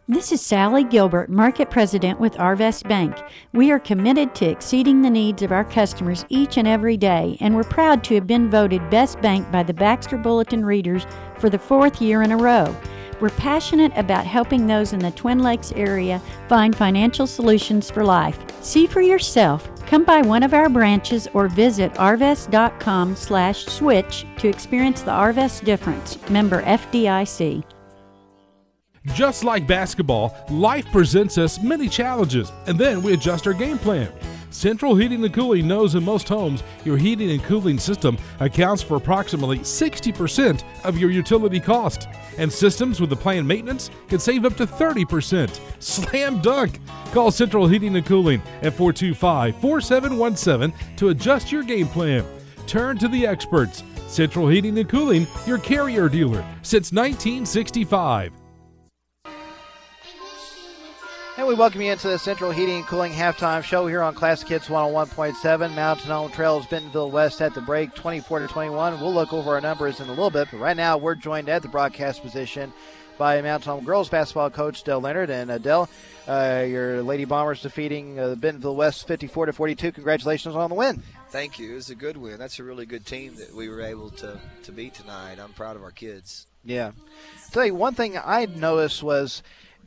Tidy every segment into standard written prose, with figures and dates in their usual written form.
This is Sally Gilbert, Market President with Arvest Bank. We are committed to exceeding the needs of our customers each and every day, and we're proud to have been voted Best Bank by the Baxter Bulletin readers for the 4th year in a row. We're passionate about helping those in the Twin Lakes area find financial solutions for life. See for yourself. Come by one of our branches or visit arvest.com/switch to experience the Arvest difference. Member FDIC. Just like basketball, life presents us many challenges, and then we adjust our game plan. Central Heating and Cooling knows in most homes, your heating and cooling system accounts for approximately 60% of your utility cost. And systems with the planned maintenance can save up to 30%. Slam dunk! Call Central Heating and Cooling at 425-4717 to adjust your game plan. Turn to the experts. Central Heating and Cooling, your carrier dealer since 1965. And we welcome you into the Central Heating and Cooling halftime show here on Classic Hits 101.7. Mountain Home Trails, Bentonville West at the break, 24-21. We'll look over our numbers in a little bit, but right now we're joined at the broadcast position by Mountain Home girls basketball coach Dell Leonard. And Dell, your Lady Bombers defeating the Bentonville West 54-42. Congratulations on the win. Thank you. It was a good win. That's a really good team that we were able to beat tonight. I'm proud of our kids. Yeah. I'll tell you, one thing I noticed was,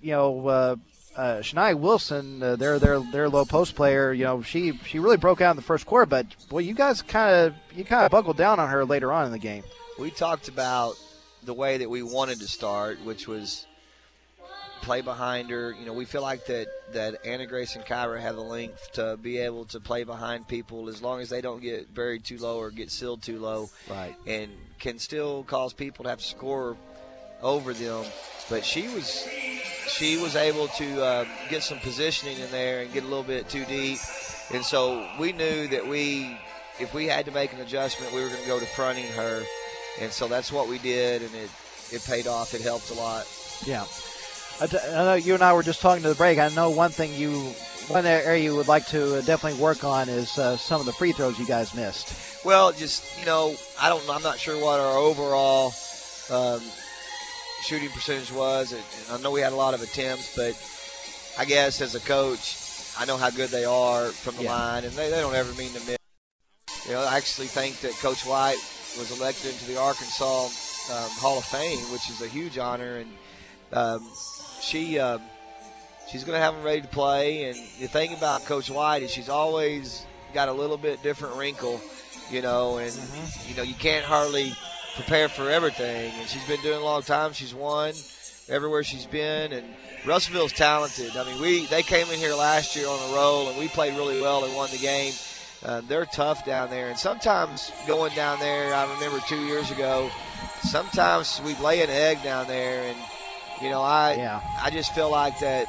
Shania Wilson, their low post player, she really broke out in the first quarter, but boy, you guys kind of buckled down on her later on in the game. We talked about the way that we wanted to start, which was play behind her. We feel like that Anna Grace and Kyra have the length to be able to play behind people as long as they don't get buried too low or get sealed too low. Right. And can still cause people to have to score over them. But she was able to get some positioning in there and get a little bit too deep. And so we knew that if we had to make an adjustment, we were going to go to fronting her. And so that's what we did, and it paid off. It helped a lot. Yeah. I know you and I were just talking to the break. I know one area you would like to definitely work on is some of the free throws you guys missed. Well, I'm not sure what our overall shooting percentage was. I know we had a lot of attempts, but I guess as a coach, I know how good they are from the line, and they don't ever mean to miss. I actually think that Coach White was elected into the Arkansas Hall of Fame, which is a huge honor, and she's going to have them ready to play. And the thing about Coach White is she's always got a little bit different wrinkle, and you can't hardly prepare for everything, and she's been doing it a long time. She's won everywhere she's been, and Russellville's talented. I mean, they came in here last year on a roll, and we played really well and won the game. They're tough down there, and sometimes going down there, I remember 2 years ago, sometimes we'd lay an egg down there, and I just feel like that.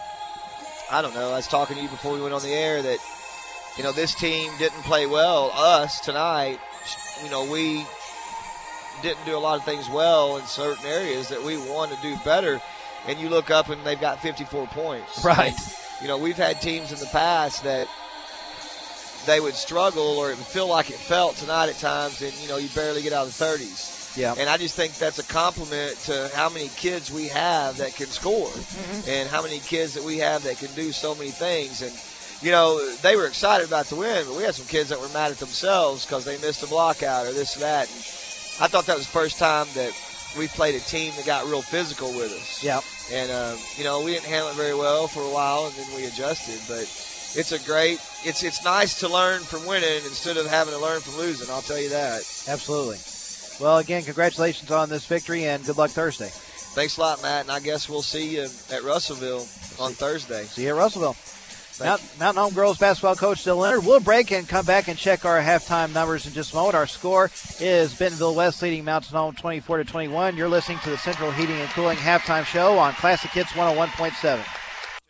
I don't know. I was talking to you before we went on the air that this team didn't play well. Us tonight, we didn't do a lot of things well in certain areas that we want to do better, and you look up and they've got 54 points. Right. And, we've had teams in the past that they would struggle, or it would feel like it felt tonight at times, and you barely get out of the 30s. Yeah. And I just think that's a compliment to how many kids we have that can score, and how many kids that we have that can do so many things. And they were excited about the win, but we had some kids that were mad at themselves because they missed a block out or this or that. And I thought that was the first time that we played a team that got real physical with us. Yep. And, we didn't handle it very well for a while, and then we adjusted. But it's nice to learn from winning instead of having to learn from losing, I'll tell you that. Absolutely. Well, again, congratulations on this victory, and good luck Thursday. Thanks a lot, Matt, and I guess we'll see you at Russellville on Thursday. See you at Russellville. Mountain Home girls basketball coach Dell Leonard. We'll break and come back and check our halftime numbers in just a moment. Our score is Bentonville West leading Mountain Home 24-21. You're listening to the Central Heating and Cooling halftime show on Classic Hits 101.7.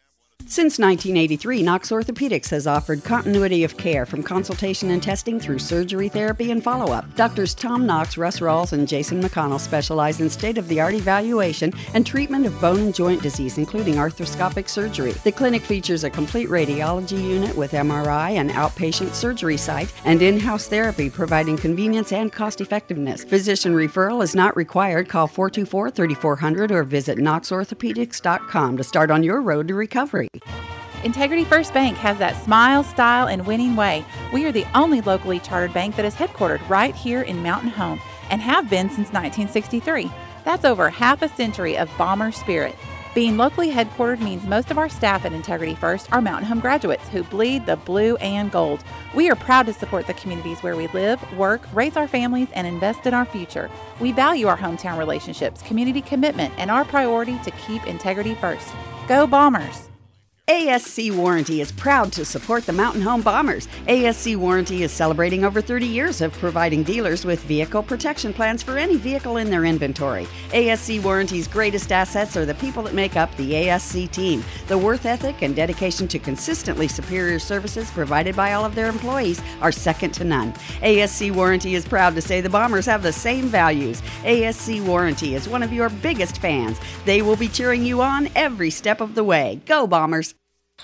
Since 1983, Knox Orthopedics has offered continuity of care from consultation and testing through surgery, therapy, and follow-up. Doctors Tom Knox, Russ Rawls, and Jason McConnell specialize in state-of-the-art evaluation and treatment of bone and joint disease, including arthroscopic surgery. The clinic features a complete radiology unit with MRI and outpatient surgery site and in-house therapy, providing convenience and cost-effectiveness. Physician referral is not required. Call 424-3400 or visit knoxorthopedics.com to start on your road to recovery. Integrity First Bank has that smile, style, and winning way. We are the only locally chartered bank that is headquartered right here in Mountain Home and have been since 1963. That's over half a century of Bomber spirit. Being locally headquartered means most of our staff at Integrity First are Mountain Home graduates who bleed the blue and gold. We are proud to support the communities where we live, work, raise our families, and invest in our future. We value our hometown relationships, community commitment, and our priority to keep integrity first. Go Bombers! ASC Warranty is proud to support the Mountain Home Bombers. ASC Warranty is celebrating over 30 years of providing dealers with vehicle protection plans for any vehicle in their inventory. ASC Warranty's greatest assets are the people that make up the ASC team. The worth ethic and dedication to consistently superior services provided by all of their employees are second to none. ASC Warranty is proud to say the Bombers have the same values. ASC Warranty is one of your biggest fans. They will be cheering you on every step of the way. Go Bombers!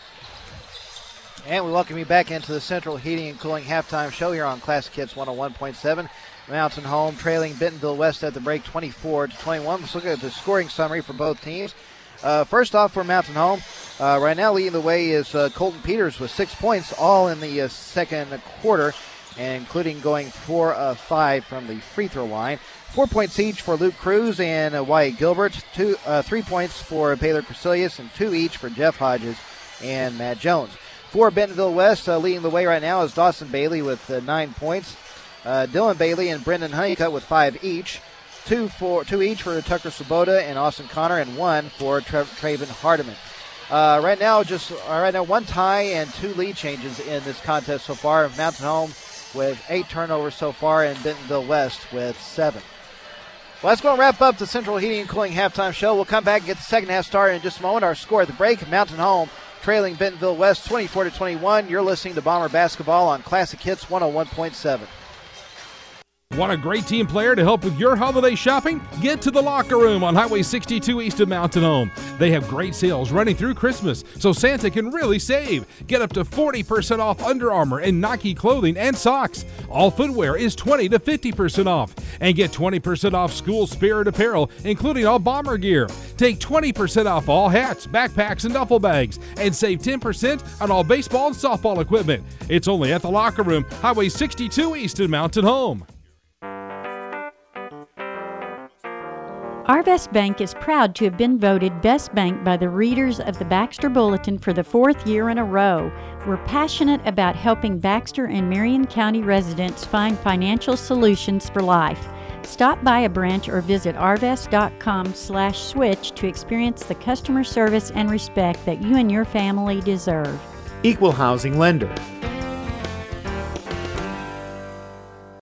And we welcome you back into the Central Heating and Cooling halftime show here on Classic Hits 101.7. Mountain Home trailing Bentonville West at the break 24-21. Let's look at the scoring summary for both teams. First off for Mountain Home, right now leading the way is Colton Peters with 6 points, all in the second quarter, and including going 4 of 5 from the free throw line. 4 points each for Luke Cruz and Wyatt Gilbert, 3 points for Baylor Crecilius, and 2 each for Jeff Hodges and Matt Jones. For Bentonville West, leading the way right now is Dawson Bailey with 9 points. Dylan Bailey and Brendan Honeycutt with 5 each. 2 each for Tucker Svoboda and Austin Connor, and 1 for Traven Hardiman. Right now, 1 tie and 2 lead changes in this contest so far. Mountain Home with 8 turnovers so far, and Bentonville West with 7. Well, that's going to wrap up the Central Heating and Cooling halftime show. We'll come back and get the second half started in just a moment. Our score at the break: Mountain Home trailing Bentonville West 24-21. You're listening to Bomber Basketball on Classic Hits 101.7. Want a great team player to help with your holiday shopping? Get to the Locker Room on Highway 62 east of Mountain Home. They have great sales running through Christmas, so Santa can really save. Get up to 40% off Under Armour and Nike clothing and socks. All footwear is 20 to 50% off. And get 20% off school spirit apparel, including all Bomber gear. Take 20% off all hats, backpacks, and duffel bags. And save 10% on all baseball and softball equipment. It's only at the Locker Room, Highway 62 east of Mountain Home. Arvest Bank is proud to have been voted Best Bank by the readers of the Baxter Bulletin for the 4th year in a row. We're passionate about helping Baxter and Marion County residents find financial solutions for life. Stop by a branch or visit arvest.com/switch to experience the customer service and respect that you and your family deserve. Equal housing lender.